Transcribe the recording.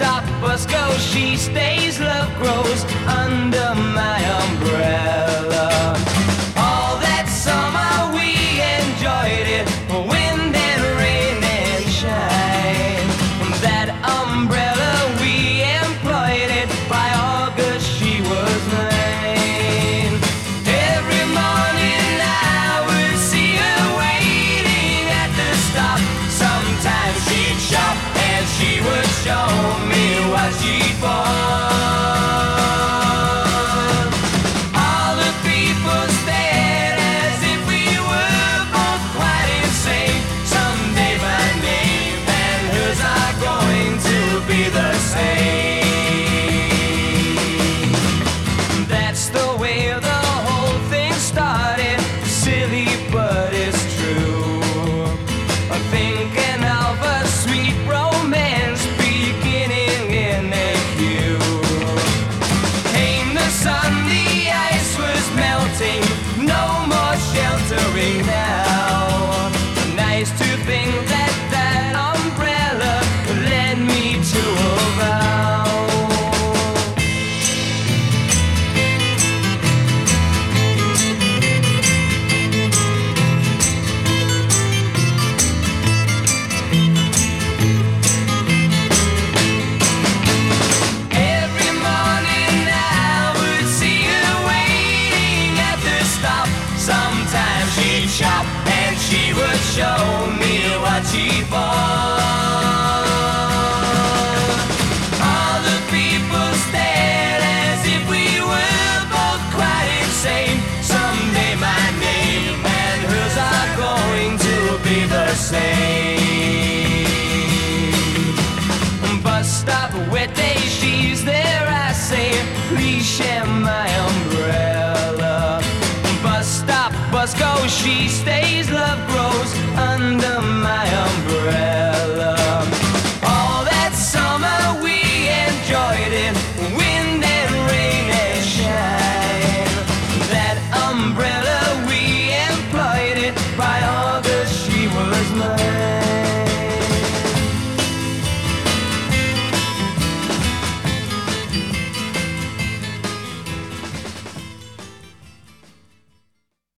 stop us go. She stays, love grows under my umbrella. All that summer we enjoyed it, wind and rain and shine. That umbrella we employed it, by August she was mine. Every morning I would see her waiting at the stop. Sometimes she'd shop and she would show me what she'd bought. All the people stared as if we were both quite insane. Someday my name and hers are going to be the same. That's the way the whole thing started. Silly, but it's true. I'm thinking of a sweet romance beginning in a queue. Came the sun, the ice was melting, no more sheltering now. Nice to think that that umbrella led me to a vow. Every morning I would see her waiting at the stop. Sometimes she'd shop and she would show me what she bought. All the people stared as if we were both quite insane. Someday my name and hers are going to be the same. Bus stop, wet day, she's there, I say, please share my umbrella. Bus stop, bus go, she stays, love grows under my umbrella. All that summer we enjoyed it, wind and rain and shine. That umbrella we employed it, by all